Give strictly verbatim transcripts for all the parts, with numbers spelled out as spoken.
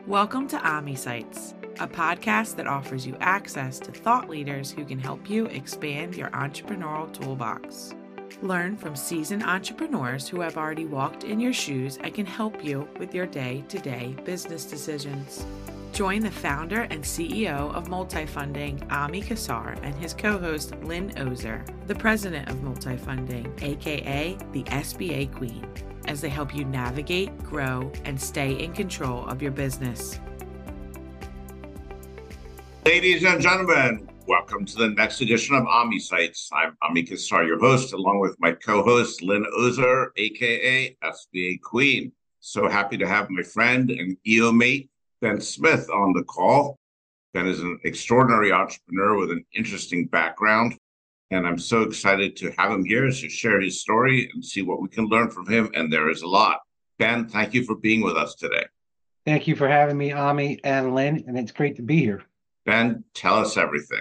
Welcome to OmniSites, a podcast that offers you access to thought leaders who can help you expand your entrepreneurial toolbox. Learn from seasoned entrepreneurs who have already walked in your shoes and can help you with your day-to-day business decisions. Join the founder and C E O of Multifunding, Ami Kassar, and his co-host, Lynn Ozer, the president of Multifunding, aka the S B A Queen, as they help you navigate, grow, and stay in control of your business. Ladies and gentlemen, welcome to the next edition of OmniSites. I'm Ami Kassar, your host, along with my co-host, Lynn Ozer, aka S B A Queen. So happy to have my friend and E O mate, Ben Smith, on the call. Ben is an extraordinary entrepreneur with an interesting background, and I'm so excited to have him here to share his story and see what we can learn from him, and there is a lot. Ben, thank you for being with us today. Thank you for having me, Ami and Lynn, and it's great to be here. Ben, tell us everything.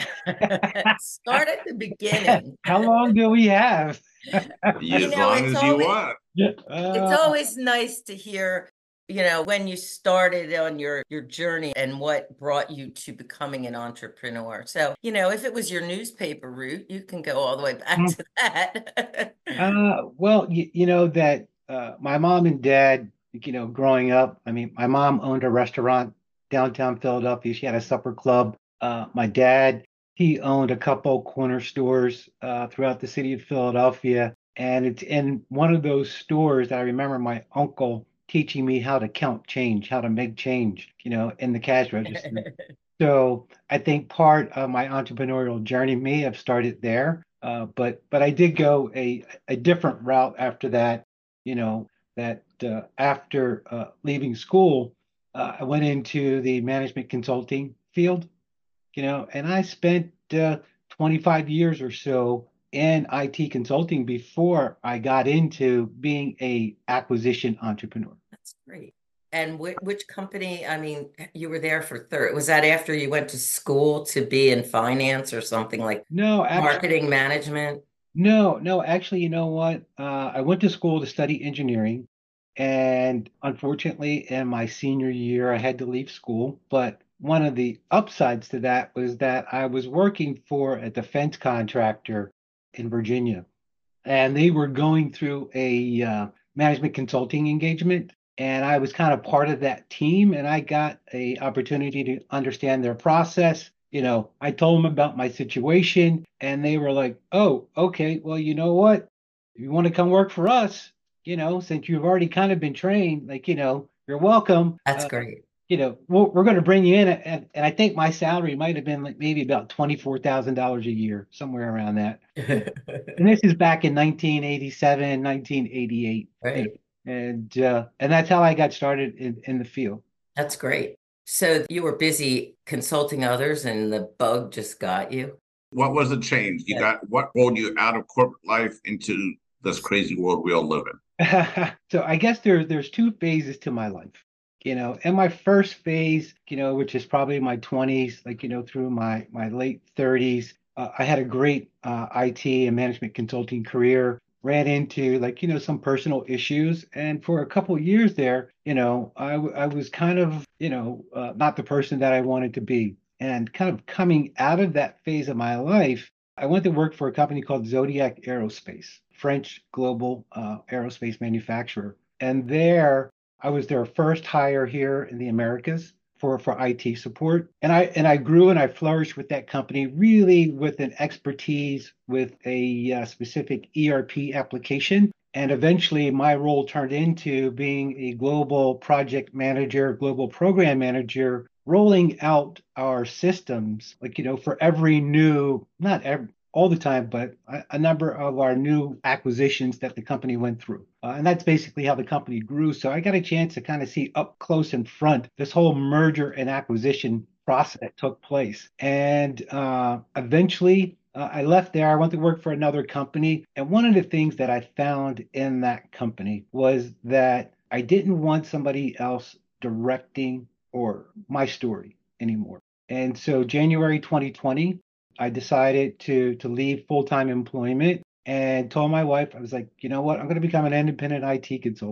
Start at the beginning. How long do we have? As You know, long it's as you always- want. Uh, It's always nice to hear, you know, when you started on your your journey and what brought you to becoming an entrepreneur. So, you know, if it was your newspaper route, you can go all the way back Mm. to that. uh, well, you, you know that uh, my mom and dad, you know, growing up, I mean, my mom owned a restaurant downtown Philadelphia. She had a supper club. Uh, my dad, he owned a couple corner stores uh, throughout the city of Philadelphia. And it's in one of those stores that I remember my uncle teaching me how to count change, how to make change, you know, in the cash register. So I think part of my entrepreneurial journey may have started there, uh, but but I did go a a different route after that. You know that uh, after uh, leaving school, uh, I went into the management consulting field. You know, and I spent uh, twenty-five years or so in I T consulting before I got into being a acquisition entrepreneur. That's great. And which, which company, I mean, you were there for third. Was that after you went to school to be in finance or something like No, actually, marketing management? no, no, actually, you know what? Uh, I went to school to study engineering, and unfortunately, in my senior year, I had to leave school. But one of the upsides to that was that I was working for a defense contractor in Virginia, and they were going through a uh, management consulting engagement, and I was kind of part of that team, and I got a opportunity to understand their process. You know, I told them about my situation, and they were like, "Oh, okay, well, you know what? If you want to come work for us, you know, since you've already kind of been trained, like, you know, you're welcome. That's Uh, great. you know, we're, we're going to bring you in." And, and I think my salary might have been like maybe about twenty-four thousand dollars a year, somewhere around that. And this is back in nineteen eighty-seven, nineteen eighty-eight. Right. And uh, and that's how I got started in, in the field. That's great. So you were busy consulting others and the bug just got you. What was the change? You Yeah. got what pulled you out of corporate life into this crazy world we all live in? So I guess there, there's two phases to my life. You know, in my first phase, you know, which is probably my twenties, like, you know, through my my late thirties, uh, I had a great uh, I T and management consulting career. Ran into like, you know, some personal issues. And for a couple of years there, you know, I, w- I was kind of, you know, uh, not the person that I wanted to be. And kind of coming out of that phase of my life, I went to work for a company called Zodiac Aerospace, French global uh, aerospace manufacturer. And there, I was their first hire here in the Americas for, for I T support. And I and I grew and I flourished with that company, really with an expertise with a uh, specific E R P application. And eventually my role turned into being a global project manager, global program manager, rolling out our systems, like, you know, for every new, not every, all the time, but a, a number of our new acquisitions that the company went through. Uh, and that's basically how the company grew. So I got a chance to kind of see up close and front this whole merger and acquisition process that took place. And uh, eventually, uh, I left there. I went to work for another company. And one of the things that I found in that company was that I didn't want somebody else directing or my story anymore. And so January twenty twenty, I decided to to leave full-time employment and told my wife, I was like, you know what, I'm going to become an independent I T consultant.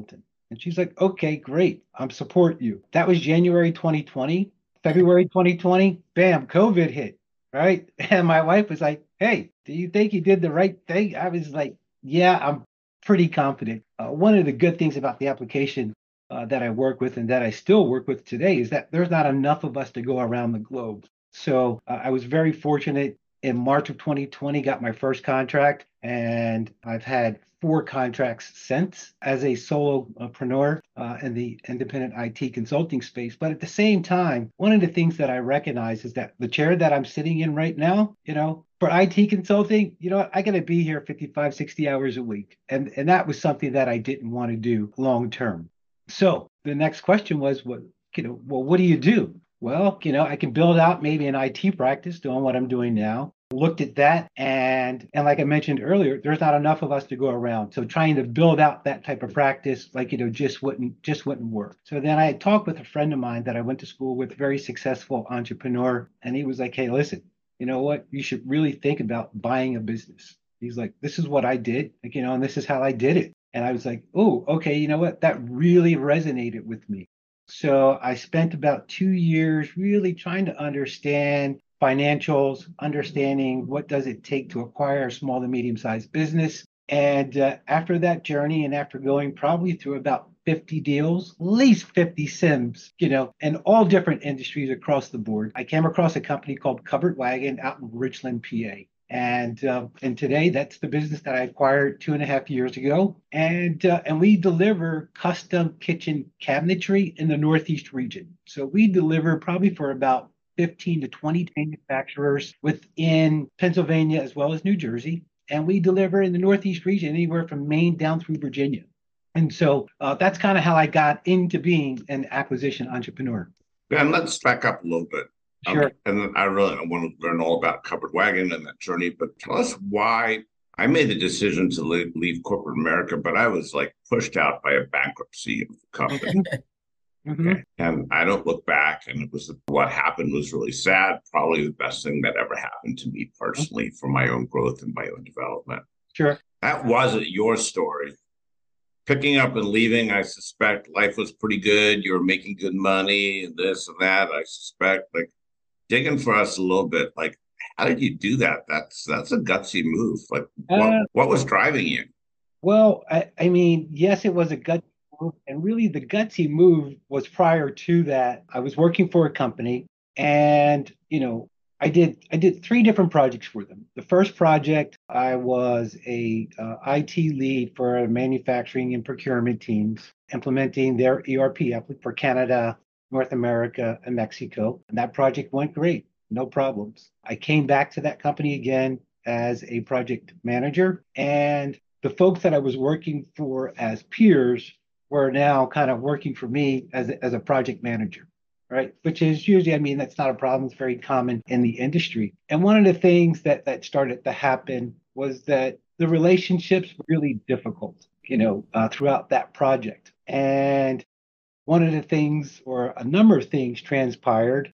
And she's like, okay, great. I'm support you. That was January twenty twenty. February twenty twenty, bam, COVID hit, right? And my wife was like, hey, do you think you did the right thing? I was like, yeah, I'm pretty confident. Uh, one of the good things about the application uh, that I work with and that I still work with today is that there's not enough of us to go around the globe. So uh, I was very fortunate in March of twenty twenty, got my first contract, and I've had four contracts since as a solopreneur uh, in the independent I T consulting space. But at the same time, one of the things that I recognize is that the chair that I'm sitting in right now, you know, for I T consulting, you know what, I got to be here fifty-five, sixty hours a week. And, and that was something that I didn't want to do long term. So the next question was, what, you know, well, what do you do? Well, you know, I can build out maybe an I T practice doing what I'm doing now. Looked at that, and and like I mentioned earlier, there's not enough of us to go around. So trying to build out that type of practice, like, you know, just wouldn't just wouldn't work. So then I talked with a friend of mine that I went to school with, very successful entrepreneur, and he was like, hey, listen, you know what? You should really think about buying a business. He's like, this is what I did, like, you know, and this is how I did it. And I was like, oh, okay, you know what? That really resonated with me. So I spent about two years really trying to understand financials, understanding what does it take to acquire a small to medium-sized business. And uh, after that journey, and after going probably through about fifty deals, at least fifty sims, you know, and all different industries across the board, I came across a company called Covered Wagon out in Richland, P A. And uh, and today, that's the business that I acquired two and a half years ago. And uh, and we deliver custom kitchen cabinetry in the Northeast region. So we deliver probably for about fifteen to twenty manufacturers within Pennsylvania as well as New Jersey. And we deliver in the Northeast region anywhere from Maine down through Virginia. And so uh, that's kind of how I got into being an acquisition entrepreneur. Ben, let's back up a little bit. Sure. Um, and then I really I want to learn all about Covered Wagon and that journey, but tell us why I made the decision to leave, leave corporate America, but I was like pushed out by a bankruptcy of the company. Mm-hmm. Okay. And I don't look back, and it was what happened was really sad, probably the best thing that ever happened to me personally for my own growth and my own development. Sure. That wasn't your story. Picking up and leaving, I suspect life was pretty good. You were making good money and this and that. I suspect, like, digging for us a little bit, like, how did you do that? That's that's a gutsy move. Like, what, Uh, what was driving you? Well, I, I mean, yes, it was a gut move. And really, the gutsy move was prior to that. I was working for a company, and, you know, I did I did three different projects for them. The first project, I was a uh, I T lead for manufacturing and procurement teams, implementing their E R P app for Canada, North America, and Mexico. And that project went great, no problems. I came back to that company again as a project manager, and the folks that I was working for as peers were now kind of working for me as a, as a project manager, right? Which is usually, I mean, that's not a problem. It's very common in the industry. And one of the things that that started to happen was that the relationships were really difficult, you know, uh, throughout that project. And one of the things, or a number of things, transpired.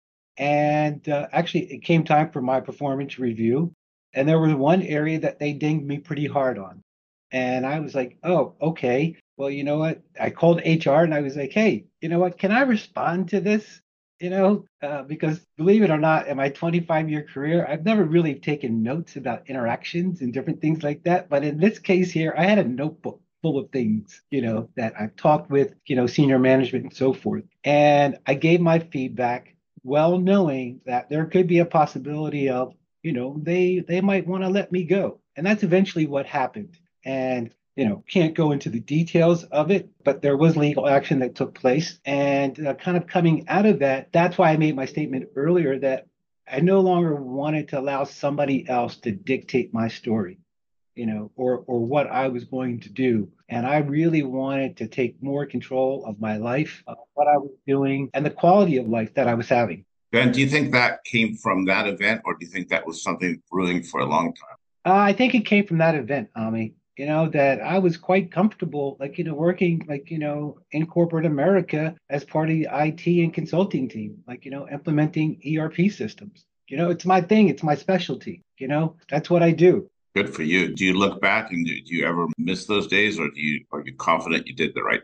And uh, actually, it came time for my performance review. And there was one area that they dinged me pretty hard on. And I was like, oh, okay. Well, you know what? I called H R and I was like, hey, you know what? Can I respond to this? You know, uh, because believe it or not, in my twenty-five year career, I've never really taken notes about interactions and different things like that. But in this case here, I had a notebook full of things, you know, that I've talked with, you know, senior management and so forth. And I gave my feedback, well knowing that there could be a possibility of, you know, they they might want to let me go. And that's eventually what happened. And, you know, can't go into the details of it, but there was legal action that took place. And uh, kind of coming out of that, that's why I made my statement earlier that I no longer wanted to allow somebody else to dictate my story, you know, or or what I was going to do. And I really wanted to take more control of my life, of what I was doing, and the quality of life that I was having. Ben, do you think that came from that event, or do you think that was something brewing for a long time? Uh, I think it came from that event, Ami. You know, that I was quite comfortable, like, you know, working, like, you know, in corporate America as part of the I T and consulting team, like, you know, implementing E R P systems. You know, it's my thing. It's my specialty. You know, that's what I do. Good for you. Do you look back and do, do you ever miss those days, or do you are you confident you did the right thing?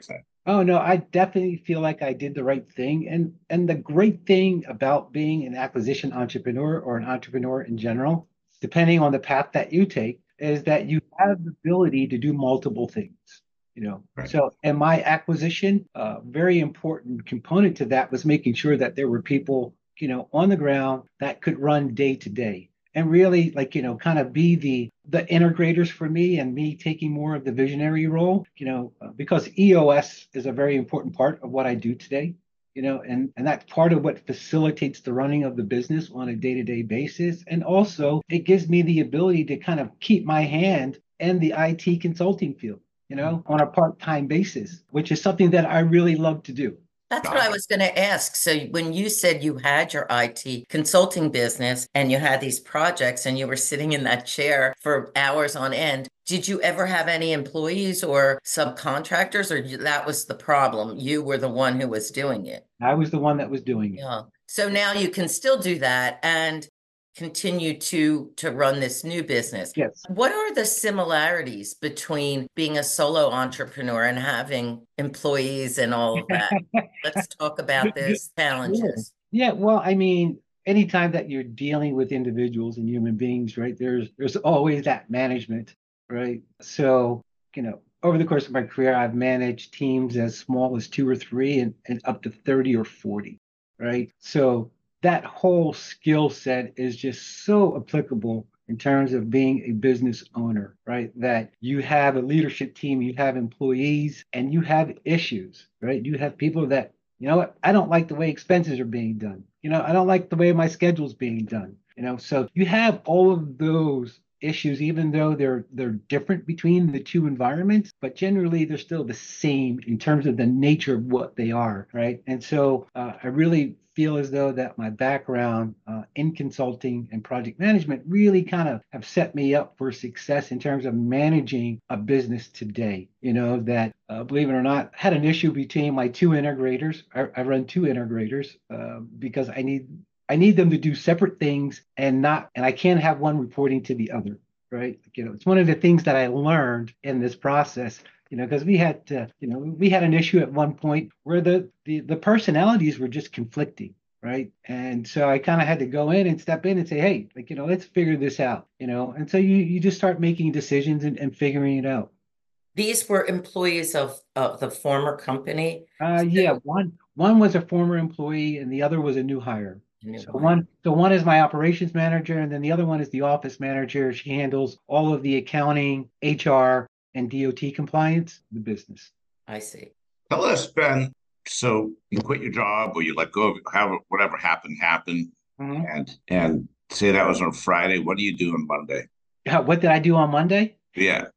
Oh no, I definitely feel like I did the right thing. And and the great thing about being an acquisition entrepreneur or an entrepreneur in general, depending on the path that you take, is that you have the ability to do multiple things. You know, Right. so in my acquisition, a very important component to that was making sure that there were people, you know, on the ground that could run day to day and really like, you know, kind of be the the integrators for me and me taking more of the visionary role, you know, uh, because E O S is a very important part of what I do today, you know, and, and that's part of what facilitates the running of the business on a day-to-day basis. And also it gives me the ability to kind of keep my hand in the I T consulting field, you know, on a part-time basis, which is something that I really love to do. That's what I was going to ask. So when you said you had your I T consulting business and you had these projects and you were sitting in that chair for hours on end, did you ever have any employees or subcontractors, or you- that was the problem? You were the one who was doing it. I was the one that was doing it. Yeah. So now you can still do that and continue to to run this new business. Yes. What are the similarities between being a solo entrepreneur and having employees and all of that? Let's talk about those Sure. challenges. Yeah, well, I mean, anytime that you're dealing with individuals and human beings, right, there's there's always that management, right? So, you know, over the course of my career, I've managed teams as small as two or three and, and up to thirty or forty, right? So that whole skill set is just so applicable in terms of being a business owner, right? That you have a leadership team, you have employees, and you have issues, right? You have people that, you know what, I don't like the way expenses are being done. You know, I don't like the way my schedule's being done. You know, so you have all of those issues, even though they're they're different between the two environments, but generally they're still the same in terms of the nature of what they are, right? And so uh, I really feel as though that my background uh, in consulting and project management really kind of have set me up for success in terms of managing a business today. You know, that uh, believe it or not, had an issue between my two integrators. I, I run two integrators uh, because I need I need them to do separate things and not, and I can't have one reporting to the other, right? You know, it's one of the things that I learned in this process, you know, because we had, to, you know, we had an issue at one point where the the, the personalities were just conflicting, right? And so I kind of had to go in and step in and say, hey, like, you know, let's figure this out, you know, and so you you just start making decisions and, and figuring it out. These were employees of, of the former company. Uh, yeah, So, one one was a former employee and the other was a new hire. new So hire. one, so one is my operations manager, and then the other one is the office manager. She handles all of the accounting, H R, and D O T compliance, the business. I see. Tell us, Ben. So you quit your job or you let go of however whatever happened happened, Mhm. and and say that was on Friday. What do you do on Monday? Yeah, what did I do on Monday? Yeah.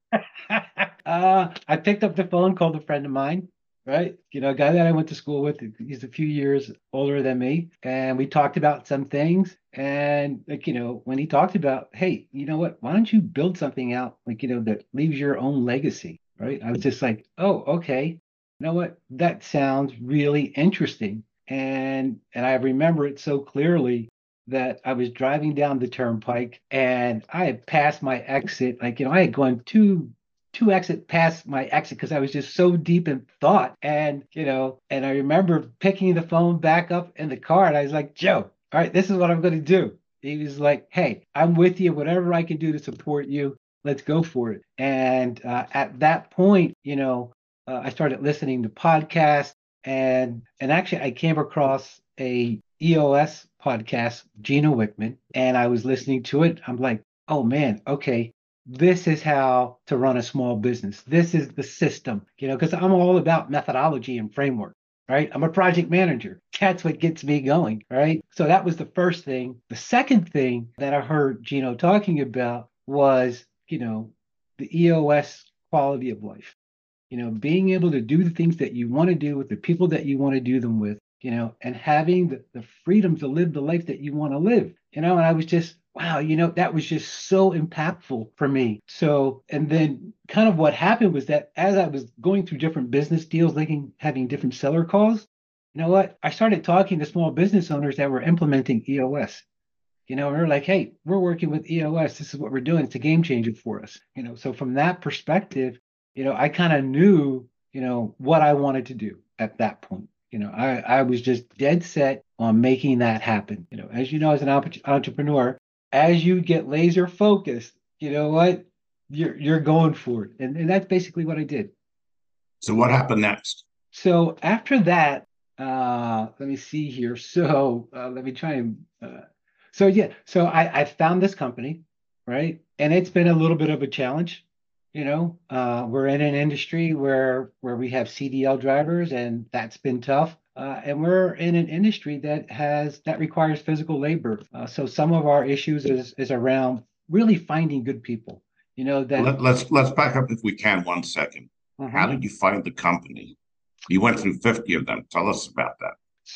uh, I picked up the phone, called a friend of mine, right? You know, a guy that I went to school with. He's a few years older than me. And we talked about some things. And like, you know, when he talked about, hey, you know what, why don't you build something out like, you know, that leaves your own legacy, right? I was just like, oh, okay. You know what? That sounds really interesting. And and I remember it so clearly that I was driving down the turnpike and I had passed my exit. Like, you know, I had gone two two exit past my exit because I was just so deep in thought. And, you know, and I remember picking the phone back up in the car and I was like, Joe, all right, this is what I'm going to do. He was like, hey, I'm with you. Whatever I can do to support you, let's go for it. And uh, at that point, you know, uh, I started listening to podcasts and and actually I came across a E O S podcast, Gino Wickman, and I was listening to it. I'm like, oh man, okay, this is how to run a small business. This is the system, you know, because I'm all about methodology and framework, right? I'm a project manager. That's what gets me going, right? So that was the first thing. The second thing that I heard Gino talking about was, you know, the E O S quality of life. You know, being able to do the things that you want to do with the people that you want to do them with, you know, and having the, the freedom to live the life that you want to live, you know, and I was just, wow, you know, that was just so impactful for me. So, and then kind of what happened was that as I was going through different business deals, looking, having different seller calls, you know what, I started talking to small business owners that were implementing E O S. You know, and they're like, hey, we're working with E O S. This is what we're doing. It's a game changer for us. You know, so from that perspective, you know, I kind of knew you know, what I wanted to do at that point. You know, I, I was just dead set on making that happen. You know, as you know, as an entrepreneur, as you get laser focused, you know what, you're you're going for it. And, and that's basically what I did. So what happened next? So after that, uh, let me see here. So uh, let me try and uh, so yeah, so I, I found this company, right? And it's been a little bit of a challenge. You know, uh, we're in an industry where where we have C D L drivers, and that's been tough. Uh, and we're in an industry that has that requires physical labor. Uh, so some of our issues is is around really finding good people. You know that. Let, let's let's back up if we can one second. How Mhm. did you find the company? You went through fifty of them. Tell us about that.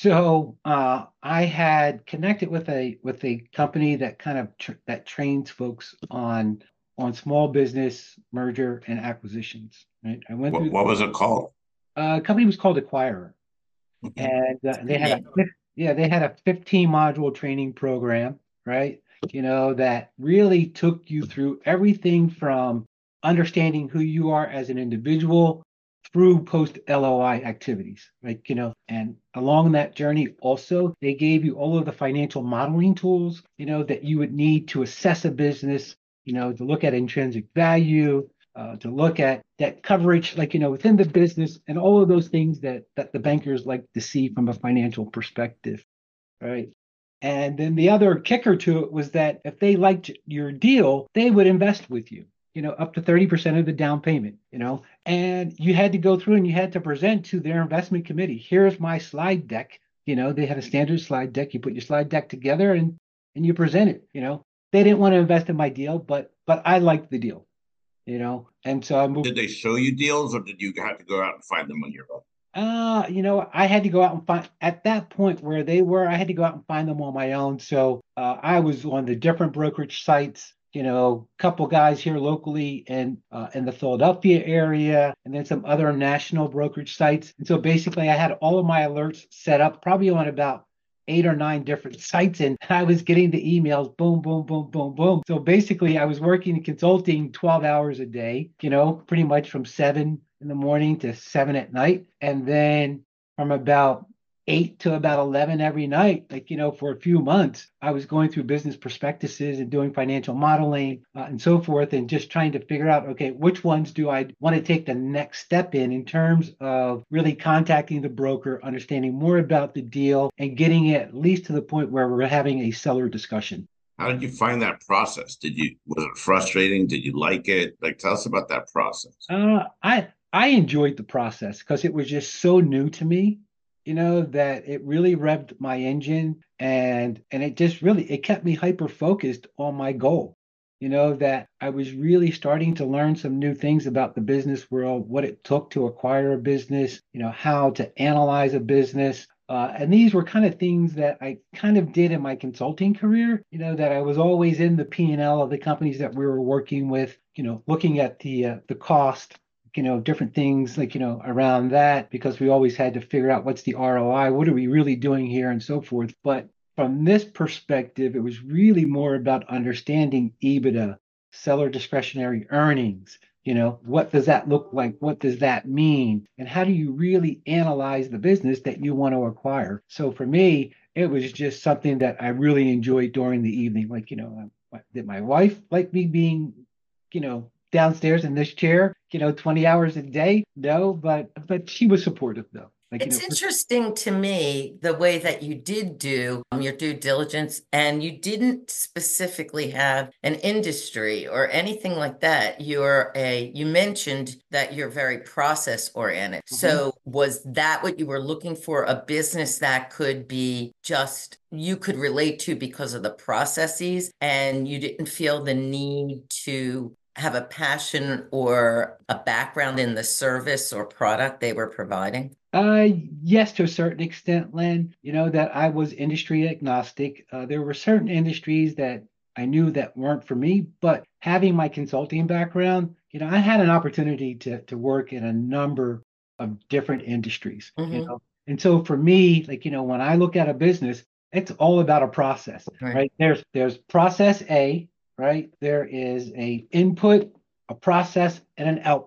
So uh, I had connected with a with a company that kind of tr that trains folks on on small business merger and acquisitions. Right. I went What through. what was it called? Uh, company was called Acquirer, Mhm. and uh, they Good had a name. fif- yeah they had a fifteen module training program, right? You know that really took you through everything from understanding who you are as an individual through post L O I activities, right? You know, and along that journey also they gave you all of the financial modeling tools, you know, that you would need to assess a business, you know, to look at intrinsic value, uh, to look at that coverage, like, you know, within the business and all of those things that that the bankers like to see from a financial perspective, right? And then the other kicker to it was that if they liked your deal, they would invest with you, you know, up to thirty percent of the down payment, you know, and you had to go through and you had to present to their investment committee, here's my slide deck. You know, they had a standard slide deck. You put your slide deck together and and you present it, you know. They didn't want to invest in my deal, but but I liked the deal, you know. And so I moved. Did they show you deals, or did you have to go out and find them on your own? Uh, you know, I had to go out and find at that point where they were, I had to go out and find them on my own. So uh, I was on the different brokerage sites, you know, a couple guys here locally and uh, in the Philadelphia area, and then some other national brokerage sites. And so basically I had all of my alerts set up probably on about eight or nine different sites, and I was getting the emails, boom, boom, boom, boom, boom. So basically I was working and consulting twelve hours a day, you know, pretty much from seven in the morning to seven at night. And then from about eight to about eleven every night, like, you know, for a few months, I was going through business prospectuses and doing financial modeling uh, and so forth, and just trying to figure out, okay, which ones do I want to take the next step in, in terms of really contacting the broker, understanding more about the deal, and getting it at least to the point where we're having a seller discussion. How did you find that process? Did you was it frustrating? Did you like it? Like, tell us about that process. Uh, I I enjoyed the process because it was just so new to me, you know, that it really revved my engine, and and it just really it kept me hyper focused on my goal. You know, that I was really starting to learn some new things about the business world, what it took to acquire a business, you know, how to analyze a business. Uh, and these were kind of things that I kind of did in my consulting career, you know, that I was always in the P and L of the companies that we were working with, you know, looking at the uh, the cost, you know, different things like, you know, around that, because we always had to figure out what's the R O I, what are we really doing here, and so forth. But from this perspective, it was really more about understanding EBITDA, seller discretionary earnings. You know, what does that look like? What does that mean? And how do you really analyze the business that you want to acquire? So for me, it was just something that I really enjoyed during the evening. Like, you know, did my wife like me being, you know, downstairs in this chair, you know, twenty hours a day? No, but but she was supportive though. Like, you It's know, for, interesting to me the way that you did do um, your due diligence, and you didn't specifically have an industry or anything like that. You're a, you mentioned that you're very process oriented. Mhm. So was that what you were looking for? A business that could be just you could relate to because of the processes, and you didn't feel the need to have a passion or a background in the service or product they were providing? Uh, yes, to a certain extent, Len, you know, that I was industry agnostic. Uh, there were certain industries that I knew that weren't for me, but having my consulting background, you know, I had an opportunity to to work in a number of different industries, you Hmm. know. And so for me, like, you know, when I look at a business, it's all about a process, Right. right? There's there's process A, right? There is a input, a process, and an output.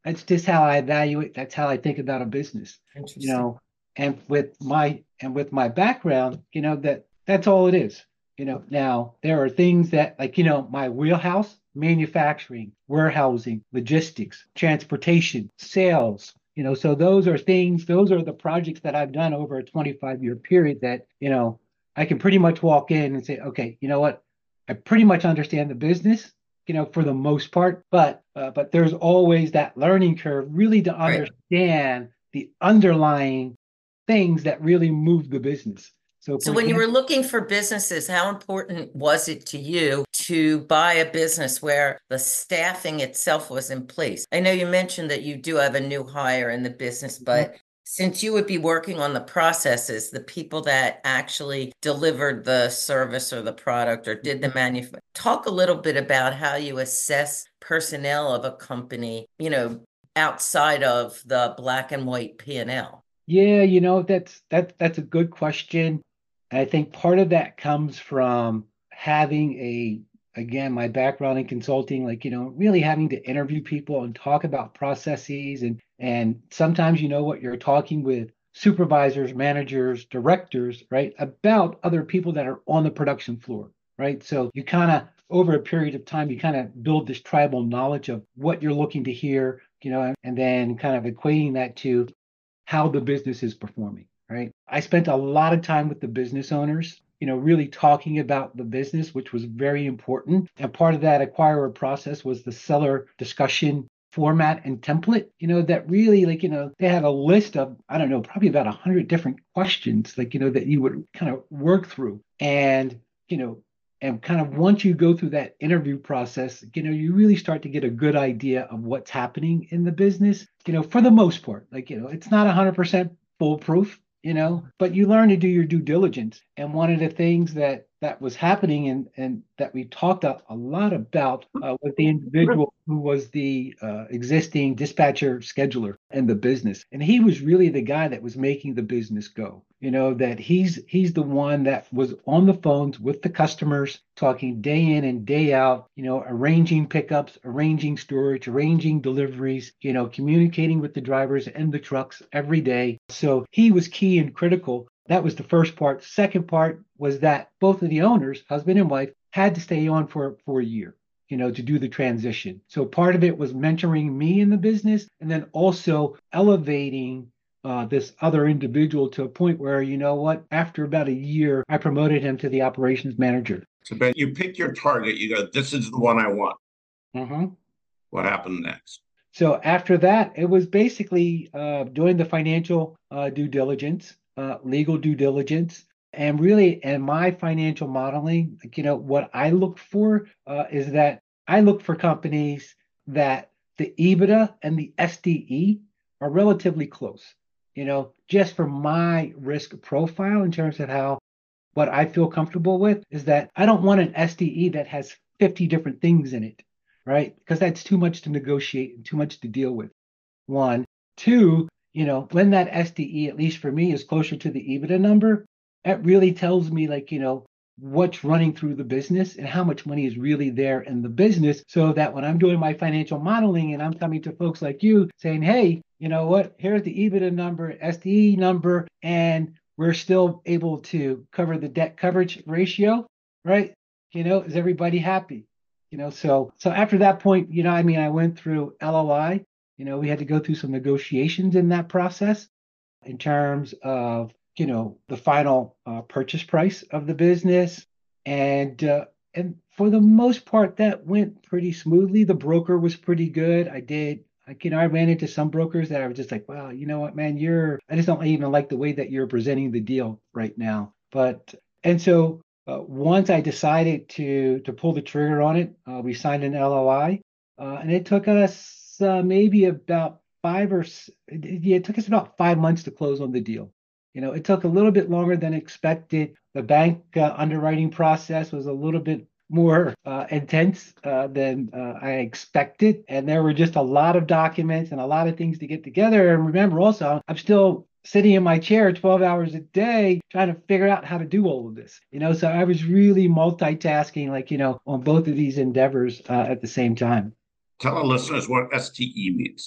That's just how I evaluate. That's how I think about a business, you Interesting. know, and with my, and with my background, you know, that that's all it is. You know, now there are things that like, you know, my wheelhouse, manufacturing, warehousing, logistics, transportation, sales, you know, so those are things, those are the projects that I've done over a twenty-five year period that, you know, I can pretty much walk in and say, okay, you know what? I pretty much understand the business, you know, for the most part, but uh, but there's always that learning curve really to Right. understand the underlying things that really move the business. So So for when you were example, looking for businesses, how important was it to you to buy a business where the staffing itself was in place? I know you mentioned that you do have a new hire in the business, but since you would be working on the processes, the people that actually delivered the service or the product or did the manufacturing, talk a little bit about how you assess personnel of a company, you know, outside of the black and white P and L. yeah, you know, that's that that's a good question. I think part of that comes from having a, again, my background in consulting, like, you know, really having to interview people and talk about processes and and sometimes you know what you're talking with supervisors, managers, directors, right, about other people that are on the production floor, right? So you kind of over a period of time, you kind of build this tribal knowledge of what you're looking to hear, you know, and then kind of equating that to how the business is performing, right? I spent a lot of time with the business owners, you know, really talking about the business, which was very important. And part of that acquirer process was the seller discussion format and template, you know, that really like, you know, they had a list of, I don't know, probably about a hundred different questions, like, you know, that you would kind of work through. And, you know, and kind of once you go through that interview process, you know, you really start to get a good idea of what's happening in the business, you know, for the most part. Like, you know, it's not one hundred percent foolproof, you know, but you learn to do your due diligence. And one of the things that that was happening and and that we talked a, a lot about uh, with the individual who was the uh, existing dispatcher scheduler in the business, and he was really the guy that was making the business go. You know that he's he's the one that was on the phones with the customers, talking day in and day out. You know, arranging pickups, arranging storage, arranging deliveries. You know, communicating with the drivers and the trucks every day. So he was key and critical. That was the first part. Second part was that both of the owners, husband and wife, had to stay on for, for a year, you know, to do the transition. So part of it was mentoring me in the business and then also elevating uh, this other individual to a point where, you know what, after about a year, I promoted him to the operations manager. So Ben, you pick your target, you go, this is the one I want. Mm-hmm. What happened next? So after that, it was basically uh, doing the financial uh, due diligence, uh, legal due diligence, and really, in my financial modeling, like, you know, what I look for uh, is that I look for companies that the EBITDA and the S D E are relatively close. You know, just for my risk profile in terms of how what I feel comfortable with is that I don't want an S D E that has fifty different things in it, right? Because that's too much to negotiate and too much to deal with. One. Two, you know, when that S D E, at least for me, is closer to the EBITDA number, that really tells me, like, you know, what's running through the business and how much money is really there in the business, so that when I'm doing my financial modeling and I'm coming to folks like you saying, hey, you know what, here's the EBITDA number, S D E number, and we're still able to cover the debt coverage ratio, right? You know, is everybody happy? You know, so so after that point, you know, I mean, I went through L O I. You know, we had to go through some negotiations in that process in terms of, you know, the final uh, purchase price of the business. And uh, and for the most part, that went pretty smoothly. The broker was pretty good. I did, like, you know, I ran into some brokers that I was just like, well, you know what, man, you're, I just don't even like the way that you're presenting the deal right now. But, and so uh, once I decided to to pull the trigger on it, uh, we signed an L O I, uh, and it took us uh, maybe about five or yeah, it took us about five months to close on the deal. You know, it took a little bit longer than expected. The bank uh, underwriting process was a little bit more uh, intense uh, than uh, I expected, and there were just a lot of documents and a lot of things to get together. And remember, also, I'm still sitting in my chair twelve hours a day trying to figure out how to do all of this. You know, so I was really multitasking, like, you know, on both of these endeavors uh, at the same time. Tell our listeners what S T E means.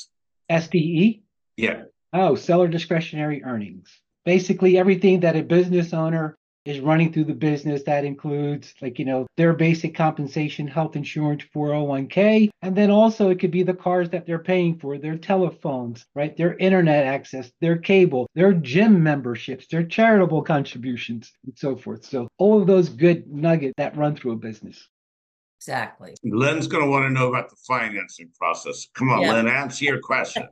S D E? Yeah. Oh, seller discretionary earnings. Basically, everything that a business owner is running through the business. That includes, like, you know, their basic compensation, health insurance, four oh one k. And then also it could be the cars that they're paying for, their telephones, right? Their internet access, their cable, their gym memberships, their charitable contributions, and so forth. So all of those good nuggets that run through a business. Exactly. Lynn's going to want to know about the financing process. Come on, Yeah. Lynn, answer your question.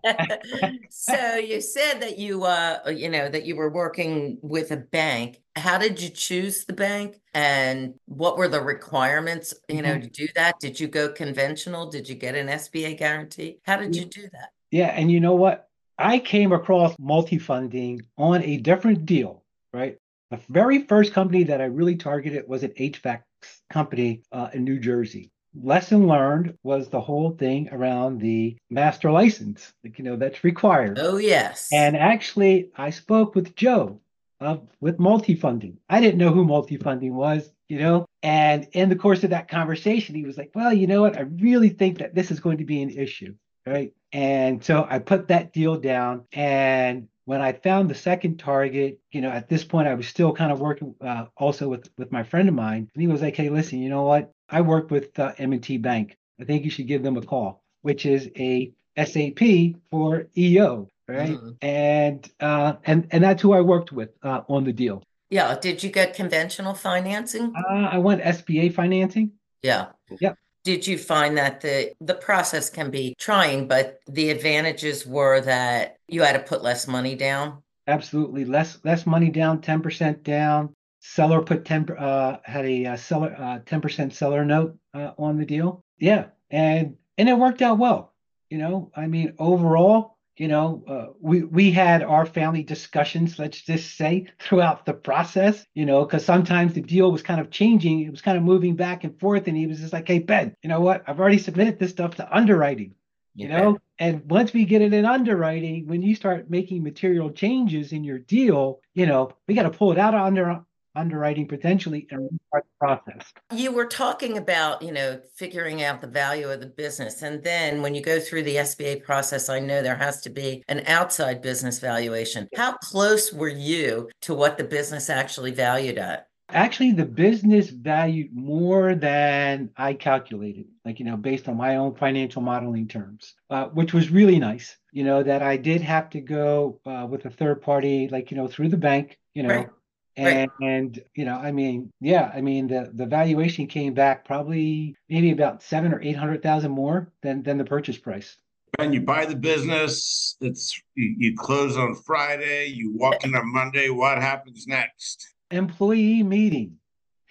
So you said that you, uh, you know, that you were working with a bank. How did you choose the bank, and what were the requirements, you know, Mhm. to do that? Did you go conventional? Did you get an S B A guarantee? How did you do that? Yeah, and you know what? I came across multi-funding on a different deal, right? The very first company that I really targeted was an H V A C company uh, in New Jersey. Lesson learned was the whole thing around the master license, like, you know, that's required. Oh, yes. And actually, I spoke with Joe uh, with multi-funding. I didn't know who multi-funding was, you know, and in the course of that conversation, he was like, well, you know what? I really think that this is going to be an issue, right? And so I put that deal down. And when I found the second target, you know, at this point, I was still kind of working uh, also with, with my friend of mine. And he was like, hey, listen, you know what? I work with uh, M and T Bank. I think you should give them a call, which is a S A P for E O, right? Mm. And uh, and and that's who I worked with uh, on the deal. Yeah. Did you get conventional financing? Uh, I went S B A financing. Yeah. Yep, Did you find that the the process can be trying, but the advantages were that you had to put less money down? absolutely. Less less money down, ten percent down. Seller put ten uh, had a uh, seller uh, ten percent seller note uh, on the deal. Yeah, and and it worked out well. You know, I mean, overall, you know, uh, we we had our family discussions, let's just say, throughout the process. You know, because sometimes the deal was kind of changing, it was kind of moving back and forth, and he was just like, "Hey, Ben, you know what? I've already submitted this stuff to underwriting." You Okay. know, and once we get it in underwriting, when you start making material changes in your deal, you know, we got to pull it out of under underwriting potentially and restart the process. You were talking about, you know, figuring out the value of the business. And then when you go through the S B A process, I know there has to be an outside business valuation. How close were you to what the business actually valued at? Actually, the business valued more than I calculated, like, you know, based on my own financial modeling terms, uh, which was really nice. You know, that I did have to go uh, with a third party, like, you know, through the bank, you Right, know, right. and, and you know, I mean, yeah, I mean, the the valuation came back probably maybe about seven or eight hundred thousand more than than the purchase price. And you buy the business, it's you, you close on Friday, you walk in on Monday. What happens next? Employee meeting.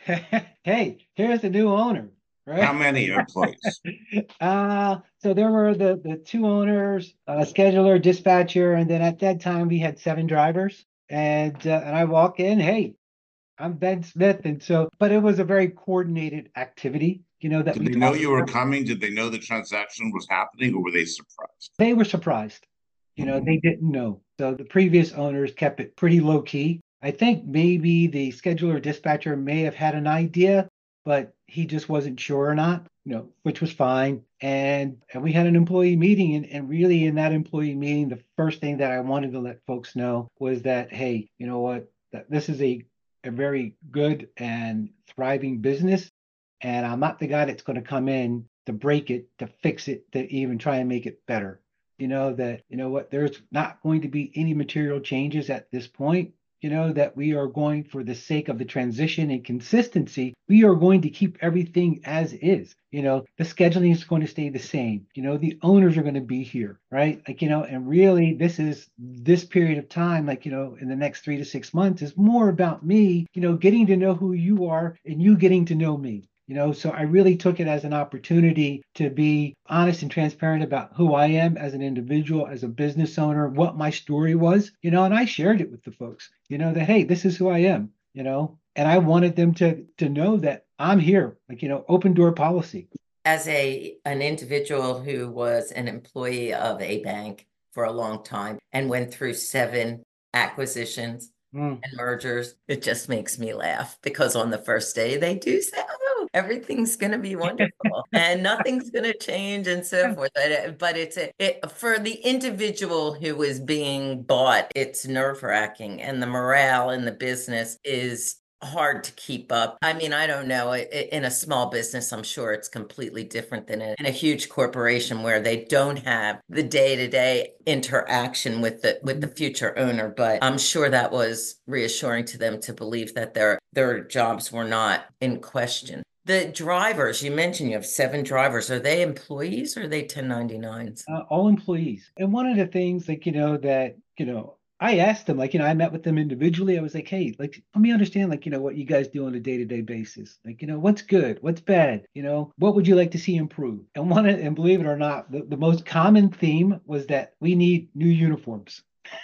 Hey, here's the new owner, How right? many employees? Uh, so there were the the two owners, a scheduler, dispatcher, and then at that time we had seven drivers. And uh, and I walk in, hey, I'm Ben Smith, and so, but it was a very coordinated activity, you know, that Did we they know talked you were about. coming? Did they know the transaction was happening, or were they surprised? They were surprised, you know, Mhm. they didn't know. So the previous owners kept it pretty low key. I think maybe the scheduler dispatcher may have had an idea, but he just wasn't sure or not, you know, which was fine. And, and we had an employee meeting, and, and really in that employee meeting, the first thing that I wanted to let folks know was that, hey, you know what, that this is a, a very good and thriving business. And I'm not the guy that's going to come in to break it, to fix it, to even try and make it better. You know, that, you know what, there's not going to be any material changes at this point. You know, that we are going, for the sake of the transition and consistency, we are going to keep everything as is. You know, the scheduling is going to stay the same. You know, the owners are going to be here, right? Like, you know, and really this is this period of time, like, you know, in the next three to six months is more about me, you know, getting to know who you are and you getting to know me. You know, so I really took it as an opportunity to be honest and transparent about who I am as an individual, as a business owner, what my story was, you know, and I shared it with the folks, you know, that, hey, this is who I am, you know, and I wanted them to to know that I'm here, like, you know, open door policy. As a an individual who was an employee of a bank for a long time and went through seven acquisitions Mm. and mergers, it just makes me laugh because on the first day they do say, oh, everything's going to be wonderful and nothing's going to change and so forth. But, but it's a, it, for the individual who is being bought, it's nerve wracking, and the morale in the business is hard to keep up. I mean, I don't know. In a small business, I'm sure it's completely different than in a huge corporation where they don't have the day-to-day interaction with the with the future owner. But I'm sure that was reassuring to them to believe that their their jobs were not in question. The drivers, you mentioned you have seven drivers. Are they employees or are they ten ninety-nines? Uh, all employees. And one of the things, like, you know, that, you know, I asked them, like, you know, I met with them individually. I was like, hey, like, let me understand, like, you know, what you guys do on a day-to-day basis. Like, you know, what's good? What's bad? You know, what would you like to see improve? And one, and believe it or not, the, the most common theme was that we need new uniforms.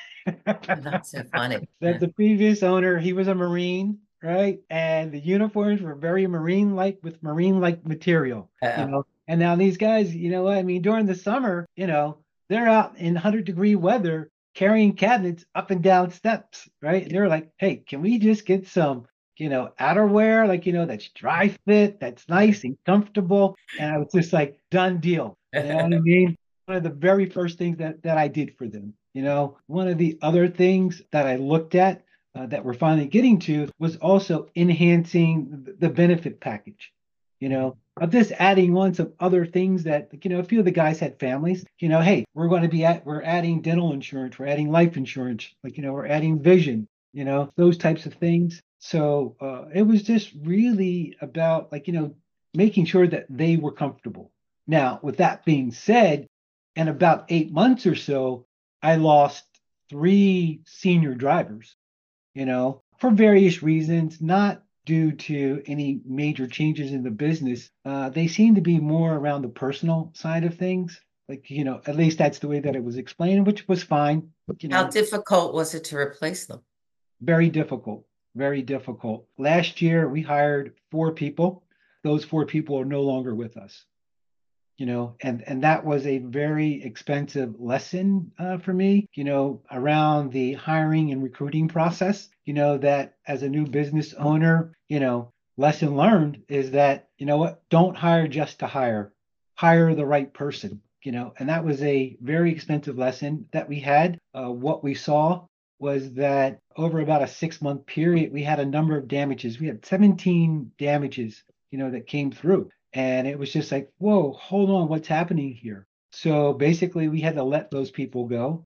That's so funny. That the previous owner, he was a Marine, right? And the uniforms were very Marine-like with Marine-like material, Uh-oh. you know. And now these guys, you know what I mean, during the summer, you know, they're out in one hundred degree weather carrying cabinets up and down steps, right? And they're like, hey, can we just get some, you know, outerwear, like, you know, that's dry fit, that's nice and comfortable. And I was just like, done deal. You know what I mean? One of the very first things that, that I did for them. You know, one of the other things that I looked at uh, that we're finally getting to was also enhancing the benefit package. You know, of just adding on some other things that, you know, a few of the guys had families, you know, hey, we're going to be at, we're adding dental insurance, we're adding life insurance, like, you know, we're adding vision, you know, those types of things. So uh, it was just really about, like, you know, making sure that they were comfortable. Now, with that being said, in about eight months or so, I lost three senior drivers, you know, for various reasons, not due to any major changes in the business. Uh, they seem to be more around the personal side of things. Like, you know, at least that's the way that it was explained, which was fine. You know, how difficult was it to replace them? Very difficult, very difficult. Last year, we hired four people. Those four people are no longer with us. You know, and and that was a very expensive lesson uh, for me, you know, around the hiring and recruiting process. You know, that as a new business owner, you know, lesson learned is that, you know what, don't hire just to hire, hire the right person, you know, and that was a very expensive lesson that we had. Uh, what we saw was that over about a six month period, we had a number of damages. We had seventeen damages, you know, that came through. And it was just like, whoa, hold on, what's happening here? So basically, we had to let those people go.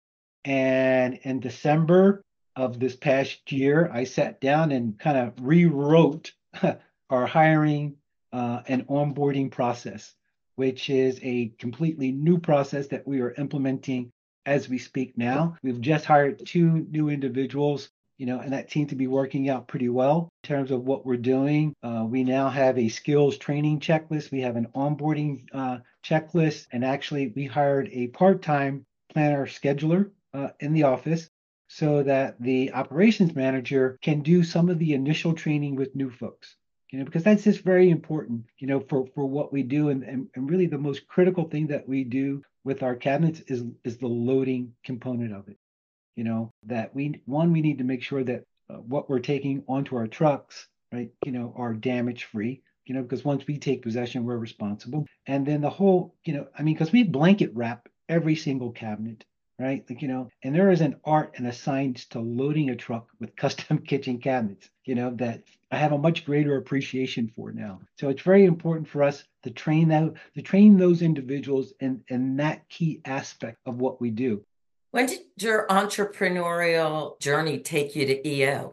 And in December of this past year, I sat down and kind of rewrote our hiring uh, and onboarding process, which is a completely new process that we are implementing as we speak now. We've just hired two new individuals, you know, and that seemed to be working out pretty well in terms of what we're doing. Uh, we now have a skills training checklist. We have an onboarding uh, checklist. And actually, we hired a part-time planner scheduler uh, in the office so that the operations manager can do some of the initial training with new folks. You know, because that's just very important, you know, for, for what we do. And, and, and really the most critical thing that we do with our cabinets is, is the loading component of it. You know, that we, one, we need to make sure that uh, what we're taking onto our trucks, right, you know, are damage free, you know, because once we take possession, we're responsible. And then the whole, you know, I mean, because we blanket wrap every single cabinet, right? Like, you know, and there is an art and a science to loading a truck with custom kitchen cabinets, you know, that I have a much greater appreciation for now. So it's very important for us to train that, to train those individuals in, in that key aspect of what we do. When did your entrepreneurial journey take you to E O?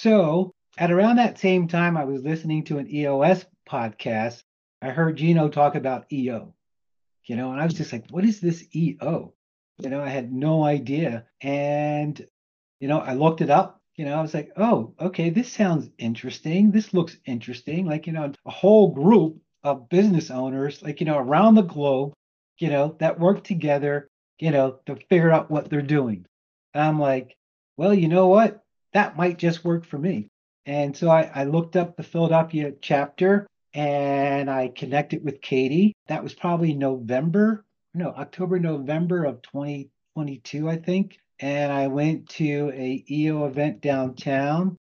So at around that same time, I was listening to an E O S podcast. I heard Gino talk about E O, you know, and I was just like, what is this E O? You know, I had no idea. And, you know, I looked it up, you know, I was like, oh, okay, this sounds interesting. This looks interesting. Like, you know, a whole group of business owners, like, you know, around the globe, you know, that work together, you know, to figure out what they're doing. And I'm like, well, you know what? That might just work for me. And so I, I looked up the Philadelphia chapter and I connected with Katie. That was probably November, no, October, November of twenty twenty-two, I think. And I went to a E O event downtown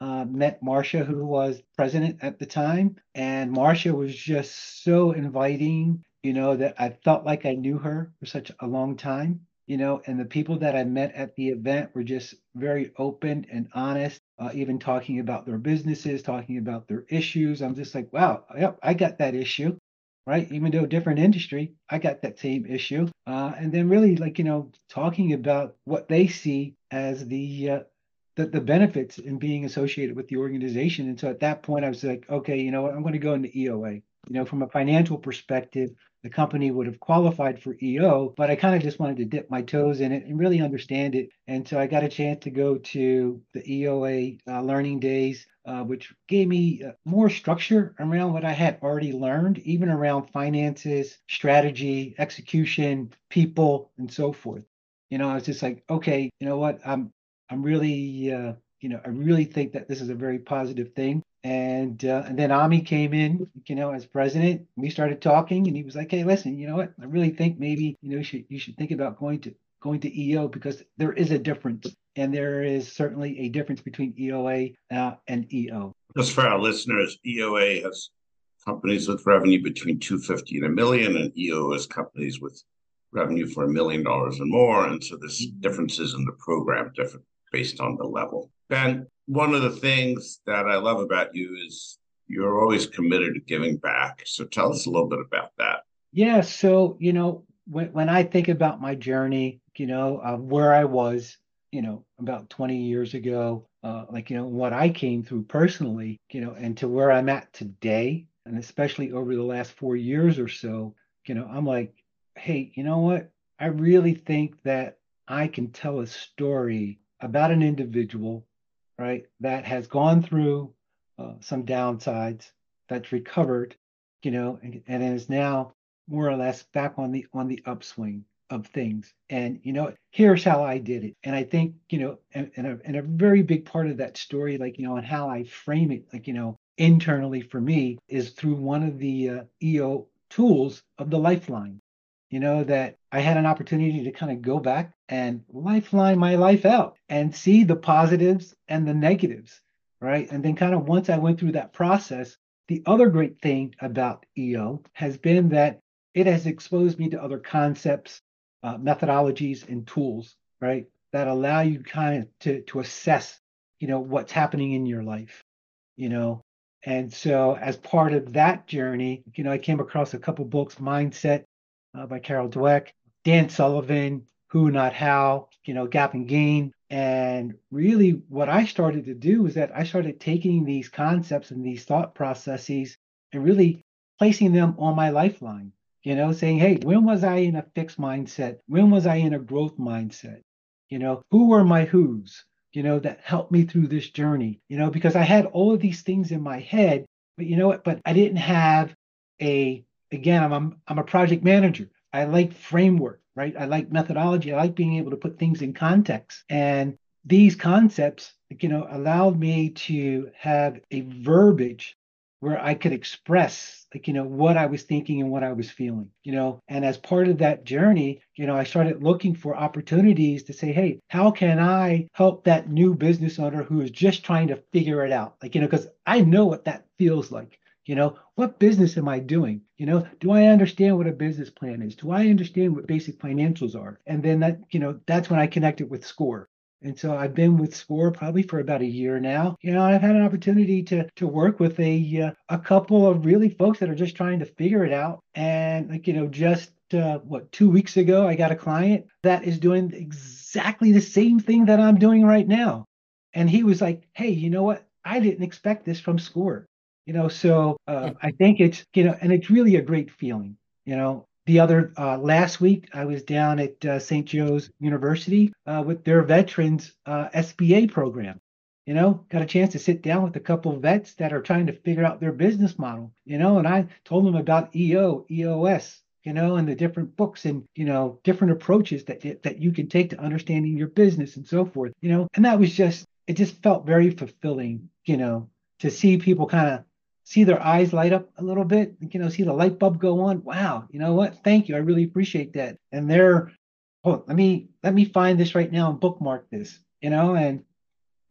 uh, met Marcia, who was president at the time. And Marcia was just so inviting, you know, that I felt like I knew her for such a long time, you know, and the people that I met at the event were just very open and honest, uh, even talking about their businesses, talking about their issues. I'm just like, wow, yep, I got that issue. Right. Even though different industry, I got that same issue. Uh, and then really like, you know, talking about what they see as the, uh, the, the benefits in being associated with the organization. And so at that point, I was like, okay, you know what, I'm going to go into E O A. You know, from a financial perspective, the company would have qualified for E O, but I kind of just wanted to dip my toes in it and really understand it. And so I got a chance to go to the E O A uh, learning days, uh, which gave me uh, more structure around what I had already learned, even around finances, strategy, execution, people, and so forth. You know, I was just like, okay, you know what, I'm I'm really, uh, you know, I really think that this is a very positive thing. And uh, and then Ami came in, you know, as president. We started talking, and he was like, "Hey, listen, you know what? I really think maybe you know you should you should think about going to going to E O because there is a difference, and there is certainly a difference between E O A uh, and E O." Just for our listeners, E O A has companies with revenue between two hundred fifty and a million, and E O has companies with revenue for a million dollars or more. And so there's differences in the program, different based on the level. Ben, one of the things that I love about you is you're always committed to giving back. So tell us a little bit about that. Yeah. So, you know, when, when I think about my journey, you know, uh, where I was, you know, about twenty years ago, uh, like, you know, what I came through personally, you know, and to where I'm at today, and especially over the last four years or so, you know, I'm like, hey, you know what? I really think that I can tell a story about an individual, right, that has gone through uh, some downsides, that's recovered, you know, and, and is now more or less back on the on the upswing of things. And you know, here's how I did it. And I think, you know, and, and, a, and a very big part of that story, like, you know, and how I frame it, like, you know, internally for me is through one of the uh, E O tools of the Lifeline. You know, that I had an opportunity to kind of go back and lifeline my life out and see the positives and the negatives, right? And then kind of once I went through that process, the other great thing about E O has been that it has exposed me to other concepts, uh, methodologies, and tools, right, that allow you kind of to to assess, you know, what's happening in your life, you know. And so, as part of that journey, you know, I came across a couple books, Mindset uh, by Carol Dweck, Dan Sullivan, Who Not How, you know, Gap and Gain. And really, what I started to do is that I started taking these concepts and these thought processes and really placing them on my lifeline. You know, saying, hey, when was I in a fixed mindset? When was I in a growth mindset? You know, who were my who's, you know, that helped me through this journey? You know, because I had all of these things in my head, but you know what? But I didn't have a, again, I'm, I'm, I'm a project manager. I like framework, right? I like methodology. I like being able to put things in context. And these concepts, you know, allowed me to have a verbiage where I could express, like, you know, what I was thinking and what I was feeling, you know. And as part of that journey, you know, I started looking for opportunities to say, hey, how can I help that new business owner who is just trying to figure it out? Like, you know, because I know what that feels like. You know, what business am I doing? You know, do I understand what a business plan is? Do I understand what basic financials are? And then that, you know, that's when I connected with SCORE. And so I've been with SCORE probably for about a year now. You know, I've had an opportunity to to work with a uh, a couple of really folks that are just trying to figure it out. And like, you know, just uh, what, two weeks ago, I got a client that is doing exactly the same thing that I'm doing right now. And he was like, hey, you know what? I didn't expect this from SCORE. You know, so uh, I think it's, you know, and it's really a great feeling. You know, the other uh, last week, I was down at uh, Saint Joe's University uh, with their veterans uh, S B A program. You know, got a chance to sit down with a couple of vets that are trying to figure out their business model. You know, and I told them about E O, E O S, you know, and the different books and, you know, different approaches that that you can take to understanding your business and so forth. You know, and that was just, it just felt very fulfilling. You know, to see people kind of see their eyes light up a little bit, you know, see the light bulb go on. Wow, you know what? Thank you. I really appreciate that. And they're, oh, let me let me find this right now and bookmark this, you know, and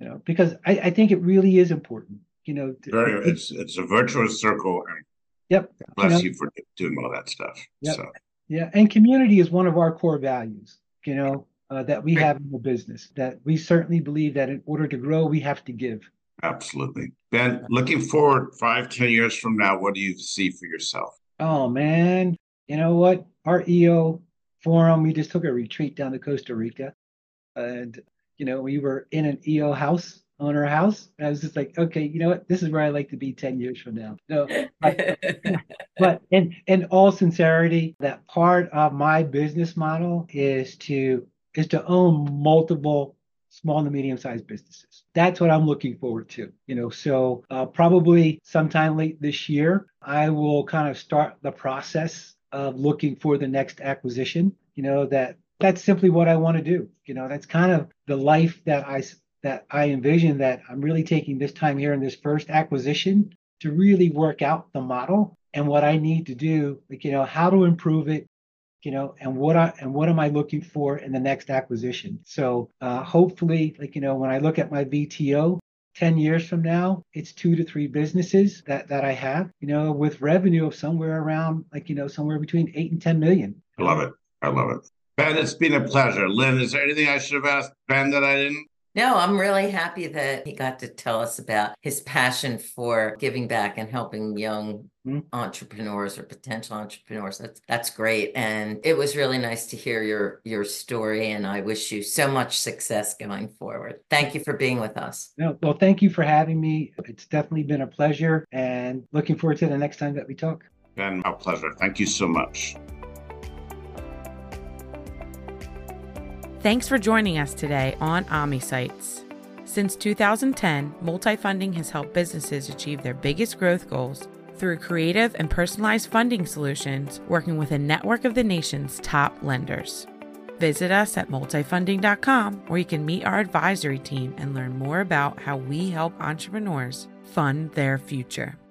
you know, because I, I think it really is important, you know. To, Very, it, it's it's a virtuous circle, and yep. bless You know, you for doing all that stuff. yep. So Yeah. And community is one of our core values, you know, uh, that we Right. have in the business, that we certainly believe that in order to grow, we have to give. absolutely. Ben, looking forward five, ten years from now, what do you see for yourself? Oh, man. You know what? Our E O forum, we just took a retreat down to Costa Rica. And, you know, we were in an E O house, owner house. And I was just like, okay, you know what? This is where I like to be ten years from now. No, but, but in, in all sincerity, that part of my business model is to is to own multiple small to medium sized businesses. That's what I'm looking forward to. You know, so uh, probably sometime late this year, I will kind of start the process of looking for the next acquisition. You know, that that's simply what I want to do. You know, that's kind of the life that I that I envision, that I'm really taking this time here in this first acquisition to really work out the model and what I need to do, like, you know, how to improve it, you know, and what I and what am I looking for in the next acquisition. So uh, hopefully, like, you know, when I look at my V T O ten years from now, it's two to three businesses that that I have, you know, with revenue of somewhere around, like, you know, somewhere between eight and ten million. I love it. I love it. Ben, it's been a pleasure. Lynn, is there anything I should have asked Ben that I didn't? No, I'm really happy that he got to tell us about his passion for giving back and helping young Hmm. entrepreneurs or potential entrepreneurs. That's that's great. And it was really nice to hear your your story. And I wish you so much success going forward. Thank you for being with us. No, well, thank you for having me. It's definitely been a pleasure, and looking forward to the next time that we talk. Ben, my pleasure. Thank you so much. Thanks for joining us today on AmiSites. Since two thousand ten, Multifunding has helped businesses achieve their biggest growth goals through creative and personalized funding solutions, working with a network of the nation's top lenders. Visit us at multifunding dot com, where you can meet our advisory team and learn more about how we help entrepreneurs fund their future.